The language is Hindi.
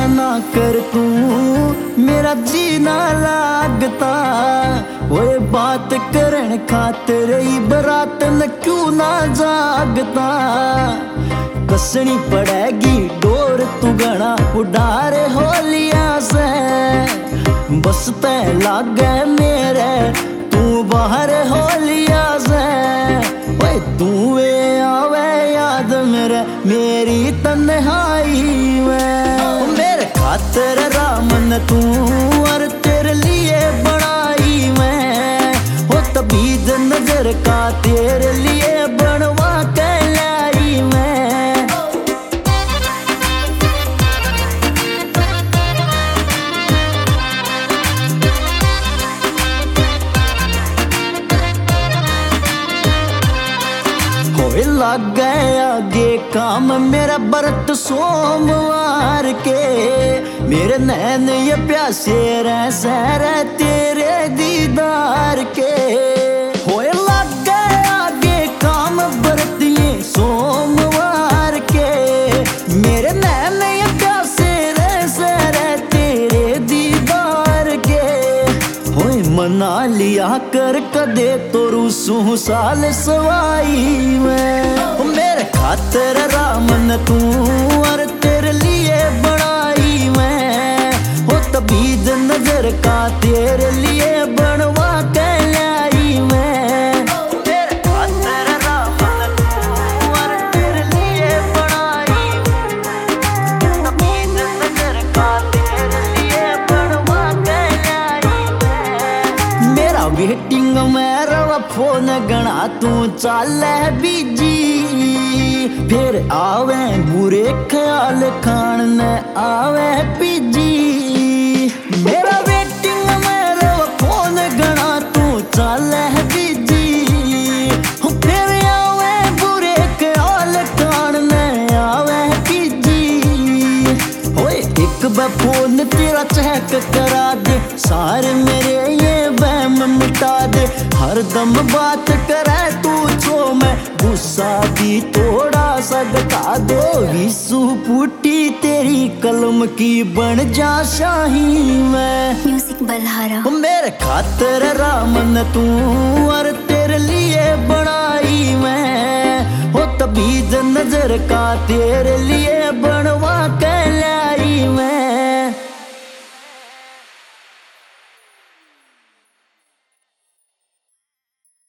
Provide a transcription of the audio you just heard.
ना कर तू, मेरा जीना लागता। ओए बात करन खातिर ही बरात न क्यों ना जागता। कसनी पड़ेगी डोर तू गणा उड़ारे होलिया से, बस ते लागे मेरे तू बाहर होलिया से। ओए तू वे आवे याद मेरे मेरी तन्हाई में। मेरे खातिर रामन तू और तेरे लिए बनाई मैं, हो तबीद नजर का तेरे लिए बनवा के लाई मैं। होए लग गए आगे काम मेरा व्रत सोमवार के, मेरे नैन ये प्यासे रह सहरे तेरे दीदार के। होए लग गए आगे काम व्रत ये सोमवार के, मेरे नैन ये प्यासे रह सहरे तेरे दीदार के। होए मना लिया कर कदे तो रूसू साल सवाई में। मेरे खातिर रामन तू और तेरे लिए बनाई मैं, हो तबीद नजर का तेरे लिए बनवा के लाई मैं। मेरे खातिर रामन तू और तेरे लिए बनाई, तबीद नजर का तेरे लिए बनवा के लाई मैं। मेरा वेटिंग में रवा फोन गणा तू चाल बीजी, फिर आवे बुरे ख्याल खान ने आवे पीजी। मेरा वेटिंग में रवा फोन गणा तू चाल बीजी, फिर आवे बुरे ख्याल खान ने आवे पीजी। होए एक बार फोन तेरा चेक करा दे, सारे मेरे ये वहम मिटा दे। हर दम बात करे तू जो मैं गुस्सा भी थोड़ा सा घटा दो। विसु पुटी तेरी कलम की बन जा शाही मैं। म्यूजिक बल्हारा। मेरे खातिर रामन तू और तेरे लिए बनाई मैं, हो तबीद नजर का तेरे लिए बनवा के लाई मैं।